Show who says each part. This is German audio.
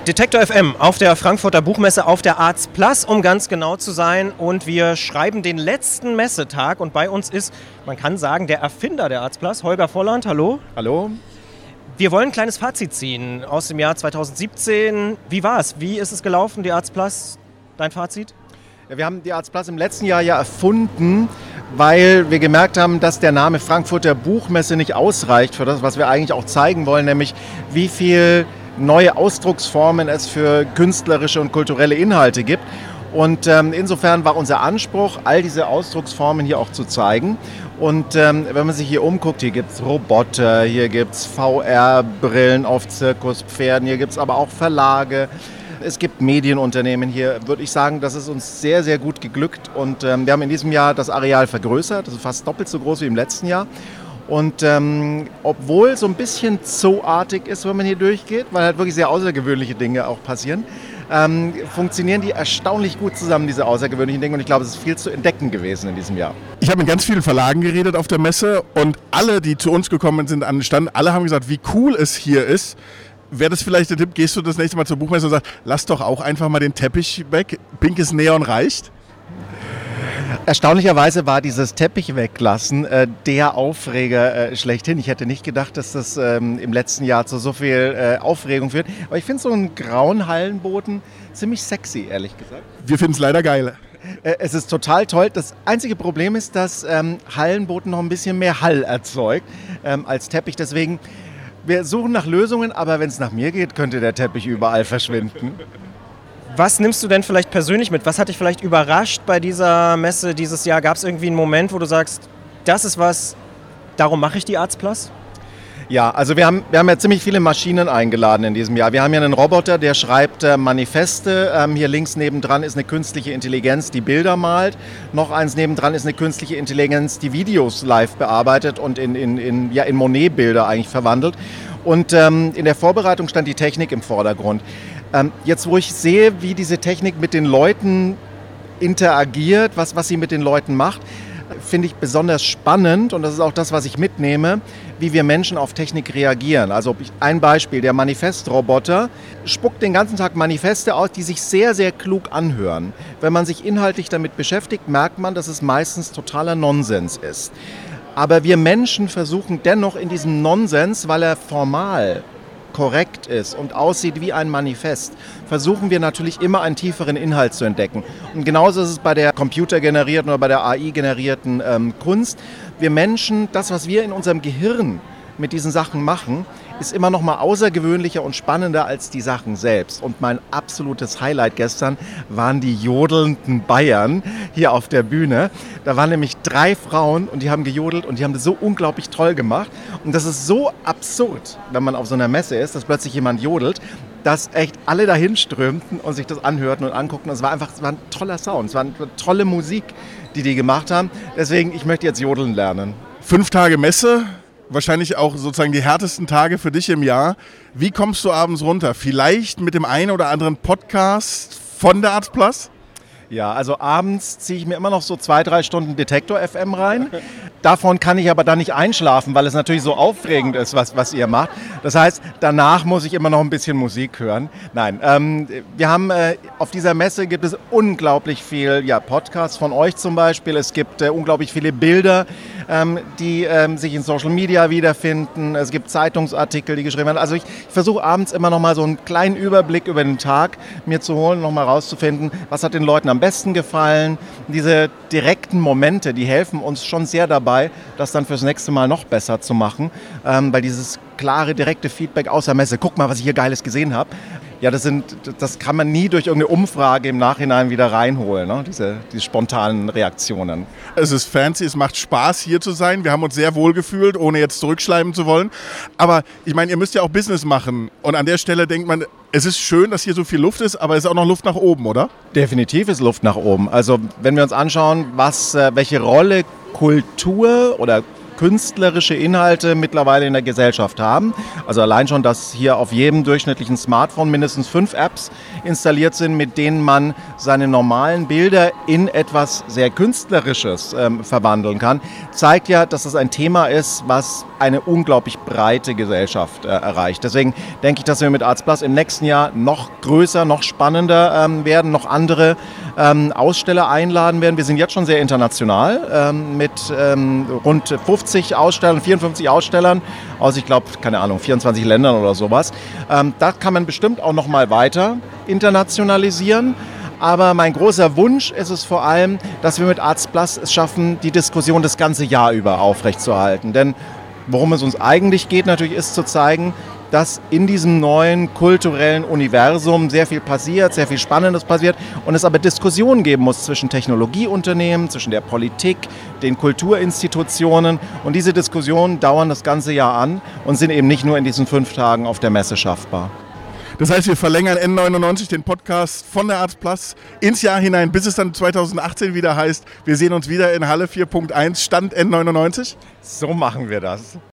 Speaker 1: Detektor FM auf der Frankfurter Buchmesse auf der Arts Plus, um ganz genau zu sein. Und wir schreiben den letzten Messetag und bei uns ist, man kann sagen, der Erfinder der Arts Plus, Holger Volland. Hallo.
Speaker 2: Hallo.
Speaker 1: Wir wollen ein kleines Fazit ziehen aus dem Jahr 2017. Wie war es? Wie ist es gelaufen, die Arts Plus? Dein Fazit?
Speaker 2: Ja, wir haben die Arts Plus im letzten Jahr ja erfunden, weil wir gemerkt haben, dass der Name Frankfurter Buchmesse nicht ausreicht für das, was wir eigentlich auch zeigen wollen, nämlich wie viel neue Ausdrucksformen es für künstlerische und kulturelle Inhalte gibt. Und insofern war unser Anspruch, all diese Ausdrucksformen hier auch zu zeigen. Und wenn man sich hier umguckt, hier gibt es Roboter, hier gibt es VR-Brillen auf Zirkuspferden, hier gibt es aber auch Verlage. Es gibt Medienunternehmen hier, würde ich sagen, das ist uns sehr, sehr gut geglückt. Und wir haben in diesem Jahr das Areal vergrößert, das ist fast doppelt so groß wie im letzten Jahr. Und obwohl so ein bisschen zooartig ist, wenn man hier durchgeht, weil halt wirklich sehr außergewöhnliche Dinge auch passieren, funktionieren die erstaunlich gut zusammen, diese außergewöhnlichen Dinge. Und ich glaube, es ist viel zu entdecken gewesen in diesem Jahr.
Speaker 3: Ich habe mit ganz vielen Verlagen geredet auf der Messe und alle, die zu uns gekommen sind an den Stand, alle haben gesagt, wie cool es hier ist. Wäre das vielleicht der Tipp, gehst du das nächste Mal zur Buchmesse und sagst, lass doch auch einfach mal den Teppich weg, pinkes Neon reicht?
Speaker 2: Erstaunlicherweise war dieses Teppich weglassen der Aufreger schlechthin. Ich hätte nicht gedacht, dass das im letzten Jahr zu so viel Aufregung führt. Aber ich finde so einen grauen Hallenboden ziemlich sexy, ehrlich gesagt.
Speaker 3: Wir finden es leider geil.
Speaker 2: Es ist total toll. Das einzige Problem ist, dass Hallenboden noch ein bisschen mehr Hall erzeugt als Teppich. Deswegen, wir suchen nach Lösungen, aber wenn es nach mir geht, könnte der Teppich überall verschwinden.
Speaker 1: Was nimmst du denn vielleicht persönlich mit? Was hat dich vielleicht überrascht bei dieser Messe dieses Jahr? Gab es irgendwie einen Moment, wo du sagst, das ist was, darum mache ich die Arts Plus?
Speaker 2: Ja, also wir haben ja ziemlich viele Maschinen eingeladen in diesem Jahr. Wir haben ja einen Roboter, der schreibt Manifeste. Hier links nebendran ist eine künstliche Intelligenz, die Bilder malt. Noch eins nebendran ist eine künstliche Intelligenz, die Videos live bearbeitet und in Monet-Bilder eigentlich verwandelt. Und in der Vorbereitung stand die Technik im Vordergrund. Jetzt, wo ich sehe, wie diese Technik mit den Leuten interagiert, was sie mit den Leuten macht, finde ich besonders spannend und das ist auch das, was ich mitnehme, wie wir Menschen auf Technik reagieren. Also ein Beispiel, der Manifestroboter spuckt den ganzen Tag Manifeste aus, die sich sehr, sehr klug anhören. Wenn man sich inhaltlich damit beschäftigt, merkt man, dass es meistens totaler Nonsens ist. Aber wir Menschen versuchen dennoch in diesem Nonsens, weil er formal korrekt ist und aussieht wie ein Manifest, versuchen wir natürlich immer einen tieferen Inhalt zu entdecken. Und genauso ist es bei der computergenerierten oder bei der AI-generierten Kunst. Wir Menschen, das, was wir in unserem Gehirn mit diesen Sachen machen, ist immer noch mal außergewöhnlicher und spannender als die Sachen selbst. Und mein absolutes Highlight gestern waren die jodelnden Bayern hier auf der Bühne. Da waren nämlich 3 Frauen und die haben gejodelt und die haben das so unglaublich toll gemacht. Und das ist so absurd, wenn man auf so einer Messe ist, dass plötzlich jemand jodelt, dass echt alle dahin strömten und sich das anhörten und anguckten. Es war ein toller Sound, es war eine tolle Musik, die gemacht haben. Deswegen, ich möchte jetzt jodeln lernen.
Speaker 3: 5 Tage Messe. Wahrscheinlich auch sozusagen die härtesten Tage für dich im Jahr. Wie kommst du abends runter? Vielleicht mit dem einen oder anderen Podcast von der Arts Plus?
Speaker 2: Ja, also abends ziehe ich mir immer noch so 2-3 Stunden Detektor FM rein. Davon kann ich aber dann nicht einschlafen, weil es natürlich so aufregend ist, was ihr macht. Das heißt, danach muss ich immer noch ein bisschen Musik hören. Nein, wir haben auf dieser Messe gibt es unglaublich viel Podcasts von euch zum Beispiel. Es gibt unglaublich viele Bilder, die sich in Social Media wiederfinden. Es gibt Zeitungsartikel, die geschrieben werden. Also ich versuche abends immer noch mal so einen kleinen Überblick über den Tag mir zu holen, noch mal rauszufinden, was hat den Leuten am besten gefallen. Diese direkten Momente, die helfen uns schon sehr dabei, das dann fürs nächste Mal noch besser zu machen, weil dieses klare, direkte Feedback aus der Messe, guck mal, was ich hier Geiles gesehen habe, ja, das kann man nie durch irgendeine Umfrage im Nachhinein wieder reinholen, ne? Diese spontanen Reaktionen.
Speaker 3: Es ist fancy, es macht Spaß, hier zu sein. Wir haben uns sehr wohl gefühlt, ohne jetzt zurückschleimen zu wollen. Aber ich meine, ihr müsst ja auch Business machen. Und an der Stelle denkt man, es ist schön, dass hier so viel Luft ist, aber es ist auch noch Luft nach oben, oder?
Speaker 2: Definitiv ist Luft nach oben. Also wenn wir uns anschauen, welche Rolle Kultur oder künstlerische Inhalte mittlerweile in der Gesellschaft haben. Also allein schon, dass hier auf jedem durchschnittlichen Smartphone mindestens 5 Apps installiert sind, mit denen man seine normalen Bilder in etwas sehr Künstlerisches verwandeln kann, zeigt ja, dass es ein Thema ist, was eine unglaublich breite Gesellschaft erreicht. Deswegen denke ich, dass wir mit Arts Plus im nächsten Jahr noch größer, noch spannender werden, noch andere Aussteller einladen werden. Wir sind jetzt schon sehr international mit rund 50 Ausstellern, 54 Ausstellern aus, ich glaube, keine Ahnung, 24 Ländern oder sowas. Da kann man bestimmt auch noch mal weiter internationalisieren. Aber mein großer Wunsch ist es vor allem, dass wir mit Arts Plus es schaffen, die Diskussion das ganze Jahr über aufrechtzuerhalten. Denn worum es uns eigentlich geht, natürlich ist zu zeigen, dass in diesem neuen kulturellen Universum sehr viel passiert, sehr viel Spannendes passiert und es aber Diskussionen geben muss zwischen Technologieunternehmen, zwischen der Politik, den Kulturinstitutionen und diese Diskussionen dauern das ganze Jahr an und sind eben nicht nur in diesen 5 Tagen auf der Messe schaffbar.
Speaker 3: Das heißt, wir verlängern N99 den Podcast von der Arts Plus ins Jahr hinein, bis es dann 2018 wieder heißt, wir sehen uns wieder in Halle 4.1, Stand N99?
Speaker 2: So machen wir das.